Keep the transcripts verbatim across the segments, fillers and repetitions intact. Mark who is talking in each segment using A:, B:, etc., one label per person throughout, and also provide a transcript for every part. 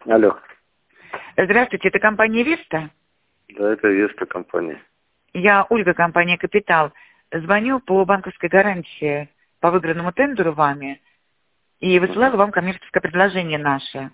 A: Алло.
B: Здравствуйте, это компания «Веста»?
A: Да, это Веста компания.
B: Я Ольга, компания «Капитал». Звоню по банковской гарантии по выигранному тендеру вами и высылала вам коммерческое предложение наше.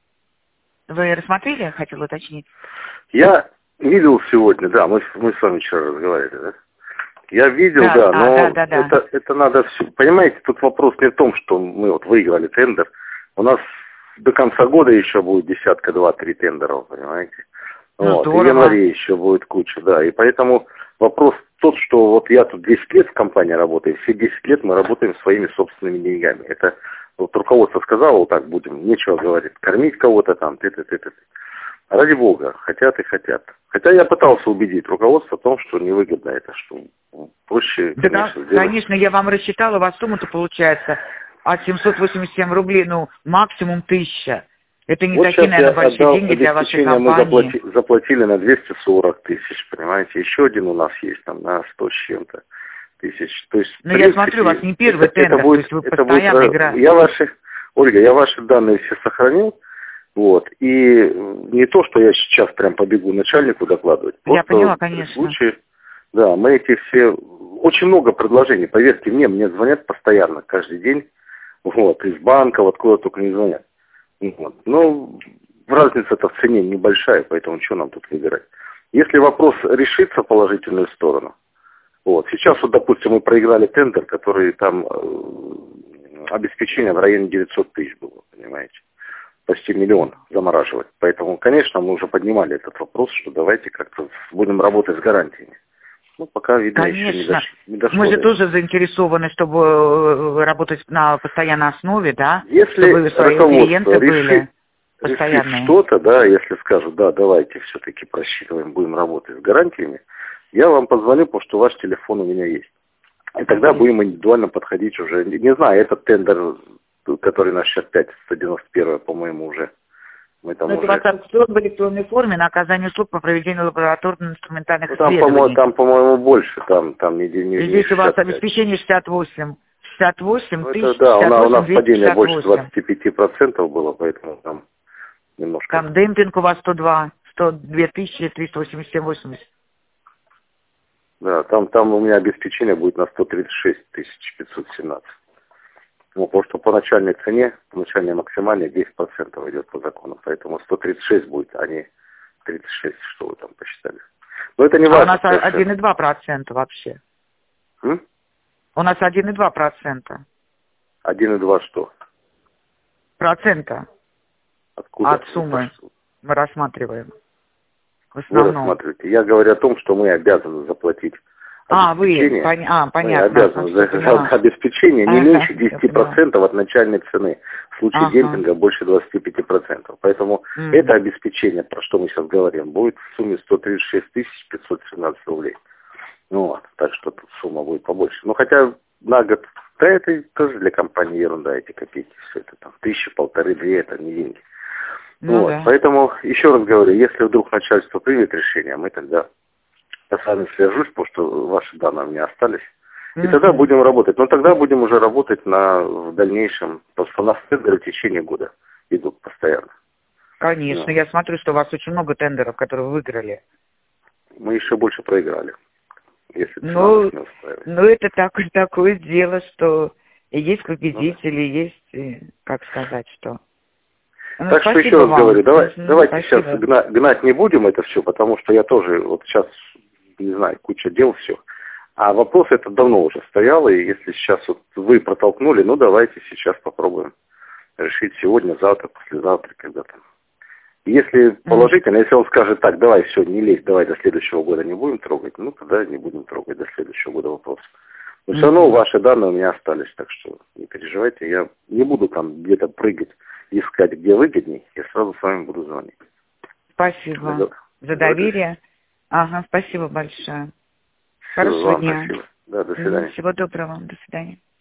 B: Вы рассмотрели, хотел уточнить?
A: Я видел сегодня, да, мы, мы с вами вчера разговаривали, да? Я видел,
B: Да,
A: да,
B: а,
A: но
B: да, да, да.
A: Это, это надо все... Понимаете, тут вопрос не в том, что мы вот выиграли тендер. У нас до конца года еще будет десятка, два-три тендеров, понимаете?
B: Ну,
A: Вот. И в
B: здорово.
A: январе еще будет куча, да. И поэтому вопрос тот, что вот я тут десять лет в компании работаю, все десять лет мы работаем своими собственными деньгами. Это вот руководство сказало, вот так будем, нечего говорить, кормить кого-то там, ты, ты, ты, ты. Ради бога, хотят и хотят. Хотя я пытался убедить руководство в том, что невыгодно это, что проще,
B: Да,
A: конечно,
B: да,
A: сделать.
B: конечно, я вам рассчитала, у вас сумма-то получается от семьсот восемьдесят семь рублей, ну, максимум тысяча. Это не
A: Вот
B: такие,
A: сейчас я
B: наверное, большие
A: отдал
B: деньги для вашей
A: обеспечение, мы
B: компании.
A: заплати, заплатили на двести сорок тысяч, понимаете. Еще один у нас есть там на сто с чем-то тысяч. То есть,
B: Но
A: в
B: я
A: принципе,
B: смотрю, у вас не первый
A: это,
B: тендер,
A: это будет,
B: то есть вы
A: это будет,
B: постоянно играете.
A: я ваши, Ольга, я ваши данные все сохранил. Вот. И не то, что я сейчас прям побегу начальнику докладывать.
B: Я
A: Просто
B: поняла,
A: в
B: конечно.
A: случае, да, мы эти все... Очень много предложений, поверьте мне, мне звонят постоянно, каждый день. Вот, из банка, вот куда только не звонят. Вот. Но разница-то в цене небольшая, поэтому что нам тут выбирать? Если вопрос решится в положительную сторону, вот, сейчас вот, допустим, мы проиграли тендер, который там э, обеспечение в районе девятьсот тысяч было, понимаете? Почти миллион замораживать. Поэтому, конечно, мы уже поднимали этот вопрос, что давайте как-то будем работать с гарантиями. Ну, пока, видно,
B: Конечно.
A: еще не, дош... не дошло.
B: Мы же
A: до
B: тоже заинтересованы, чтобы работать на постоянной основе, да?
A: Если
B: Чтобы свои клиенты
A: руководство решит,
B: были
A: решит
B: постоянные.
A: что-то, да, если скажут, да, давайте все-таки просчитываем, будем работать с гарантиями, я вам позвоню, потому что ваш телефон у меня есть. И тогда
B: Спасибо.
A: будем индивидуально подходить уже. Не знаю, этот тендер, который наш сейчас пять, сто девяносто один, по-моему, уже. Мы там
B: Но это
A: уже...
B: у вас аукцион в электронной форме на оказание услуг по проведению лабораторно-инструментальных
A: Ну, там, по-моему,
B: исследований.
A: там, по-моему, больше, там, там не, не,
B: И
A: не
B: здесь у вас
A: шестьдесят пять.
B: обеспечение шестьдесят восемь. шестьдесят восемь
A: Ну, это
B: тысяч,
A: да, у
B: шестьдесят
A: нас, у
B: восемь
A: нас
B: двести
A: падение
B: шестьдесят
A: больше
B: восемь.
A: двадцати пяти процентов было, поэтому там немножко...
B: Там демпинг у вас сто два, сто две тысячи триста восемьдесят семь восемьдесят.
A: Да, там, там у меня обеспечение будет на сто тридцать шесть тысяч пятьсот семнадцать. Ну, потому что по начальной цене, по начальной максимальной десять процентов идет по закону. Поэтому сто тридцать шесть будет, а не тридцать шесть, что вы там посчитали. Но это не
B: А у
A: важно.
B: нас
A: совершенно.
B: один и два процента вообще.
A: М?
B: У нас один и два процента.
A: один и два что?
B: Процента
A: Откуда?
B: от суммы мы рассматриваем. В
A: Вы
B: основном.
A: рассматриваете. Я говорю о том, что мы обязаны заплатить
B: А, вы,
A: обеспечение.
B: поня- а,
A: Мы
B: понятно.
A: обязаны за,
B: Ага,
A: за обеспечение не
B: ага,
A: меньше
B: я
A: десяти
B: поняла.
A: процентов от начальной цены. В случае
B: Ага.
A: демпинга больше двадцати пяти процентов. Поэтому
B: Мгм.
A: это обеспечение, про что мы сейчас говорим, будет в сумме сто тридцать шесть тысяч пятьсот семнадцать рублей. Ну вот, так что тут сумма будет побольше. Ну хотя на год, да это тоже для компании ерунда, эти копейки, все это там тысяча, полторы, две, это не деньги.
B: Ну
A: Вот,
B: да.
A: поэтому еще раз говорю, если вдруг начальство примет решение, мы тогда я с вами свяжусь, потому что ваши данные у меня остались. И
B: Мгм.
A: тогда будем работать. Но тогда будем уже работать на, в дальнейшем, потому что у нас тендеры в течение года идут постоянно.
B: Конечно,
A: Ну,
B: я смотрю, что у вас очень много тендеров, которые вы выиграли.
A: мы еще больше проиграли, если цена
B: Ну,
A: нас не устраивает.
B: ну это так, такое дело, что и есть
A: Ну, да.
B: победители, есть, и, как сказать, что... Ну,
A: Так что
B: спасибо
A: еще раз
B: вам.
A: говорю, давай,
B: Мгм,
A: давайте сейчас
B: спасибо.
A: гнать, гнать не будем это все, потому что я тоже вот сейчас, не знаю, куча дел, все. А вопрос этот давно уже стоял, и если сейчас вот вы протолкнули, ну давайте сейчас попробуем решить сегодня, завтра, послезавтра, когда-то. Если положительно, если он скажет, так, давай, все, не лезь, давай до следующего года не будем трогать, ну тогда не будем трогать до следующего года вопрос. Но все равно ваши данные у меня остались, так что не переживайте, я не буду там где-то прыгать, искать, где выгодней, я сразу с вами буду звонить.
B: Спасибо
A: Договор-
B: за
A: договорились?
B: доверие. Ага, спасибо большое.
A: Всего
B: Хорошего
A: вам
B: дня.
A: спасибо. Да, до
B: Мгм,
A: свидания.
B: всего доброго. До свидания.